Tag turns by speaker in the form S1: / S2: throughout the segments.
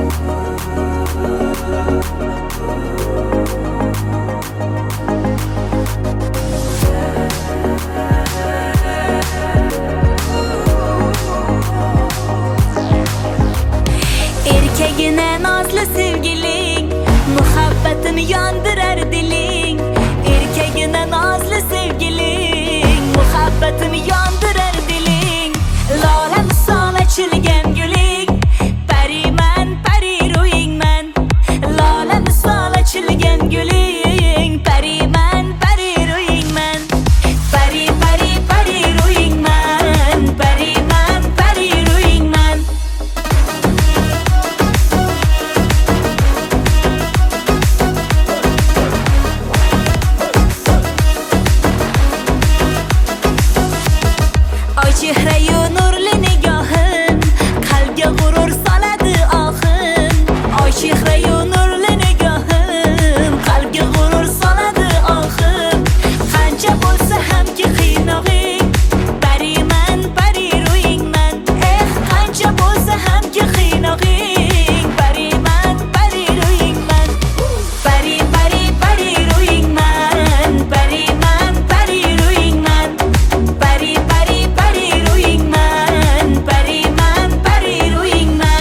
S1: Erkegine nazlı sevgilin, muhabbetimi yandırar dilin. Erkegine nazlı sevgilin, muhabbetimi yandırar dilin. Lale misal açılgan gülün, perimen peri ruyingman. Lale misal açılgan gülün, perimen peri ruyingman. Peri peri peri ruyingman, perimen peri ruyingman. Ay chehrayu nurli nigohin, qalbga g'urur soladi ohin. Ay chehrayu nurli nigohin, qalbga g'urur soladi ohin. Qancha bo'lsa hamki qiynog'ing, bariman bari ro'yingman. Qancha bo'lsa hamki qiynog'ing, bariman bari ro'yingman. Bari bari bari ro'yingman, bariman bari ro'yingman. Bari bari bari ro'yingman, bariman bari ro'yingman.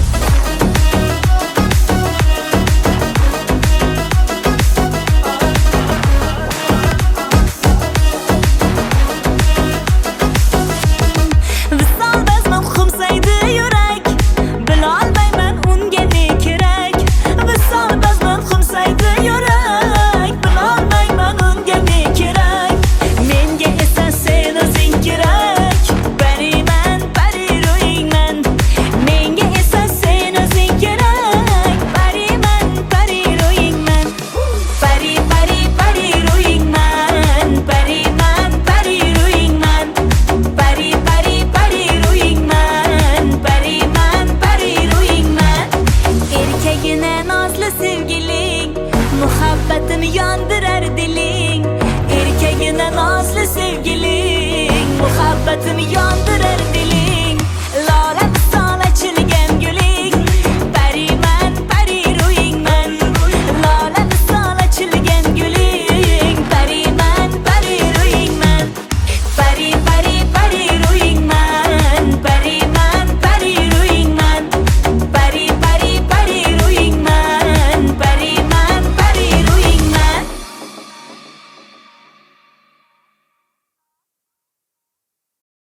S1: Visol bazman xumsaydi yurak, bilolmayman unga ne kerak. Visol bazman xumsaydi yurak, bilolmayman unga ne kerak. Menga esa sen o'zing kerak, bariman bari ro'yingman. Menga esa sen o'zing kerak, bariman bari ro'yingman. Bari bari bari ro'yingman, bariman bari ro'yingman. Bari bari bari ro'yingman, bariman bari ro'yingman. Erkagina nazlı sevgiling, muhabbatimi yandırar diling. Erkagina nazlı sevgiling, muhabbatimi yandırar